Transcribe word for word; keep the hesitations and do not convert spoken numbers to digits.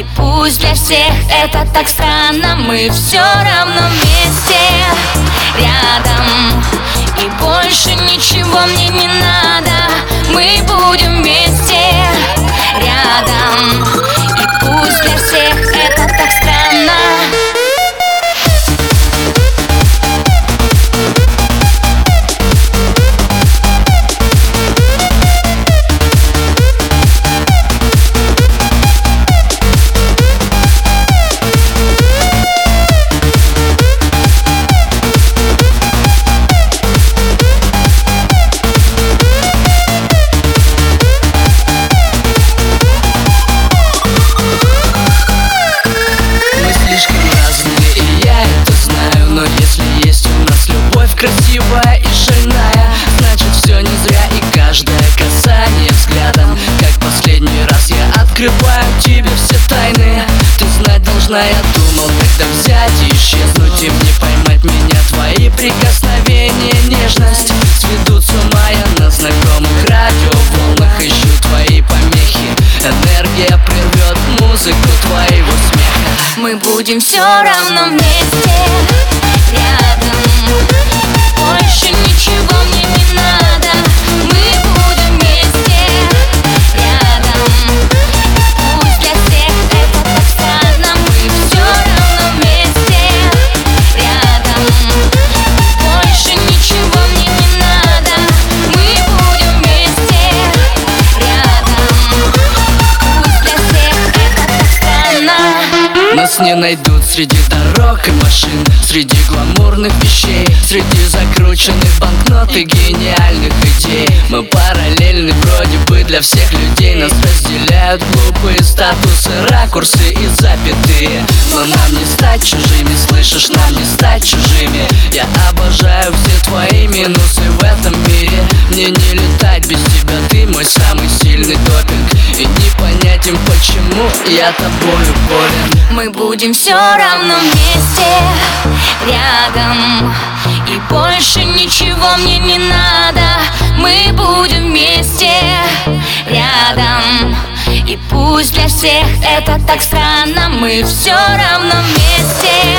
пусть для всех это так странно, мы все равно вместе, рядом. И больше ничего мне не надо, мы будем вместе, рядом. И пусть для всех это так странно. Красивая и шальная, значит все не зря. И каждое касание взглядом, как последний раз я открываю тебе все тайны. Ты знать должна, я думал, когда взять и исчезнуть, и мне поймать меня. Твои прикосновения, нежность сведут с ума я на знакомых радиоволнах. Ищу твои помехи, энергия прервет музыку твоего смеха. Мы будем все равно вместе, рядом. Больше ничего мне не надо, мы будем вместе, рядом. Пусть для всех это так странно, мы все равно вместе, рядом. Больше ничего мне не надо, мы будем вместе, рядом. Пусть для всех это так странно. Нас не найдут среди дорог и машин, среди гламурных вещей, среди закрученных банкнот и гениальных идей. Мы параллельны вроде бы для всех людей. Нас разделяют глупые статусы, ракурсы и запятые. Но нам не стать чужими, слышишь, нам не стать чужими. Я обожаю все твои минусы в этом мире. Мне не летать без тебя, ты мой самый сильный допинг. И непонятен, почему я тобою болен. Мы будем все равно вместе, рядом. И больше ничего мне не надо, мы будем вместе, рядом. И пусть для всех это так странно, мы все равно вместе.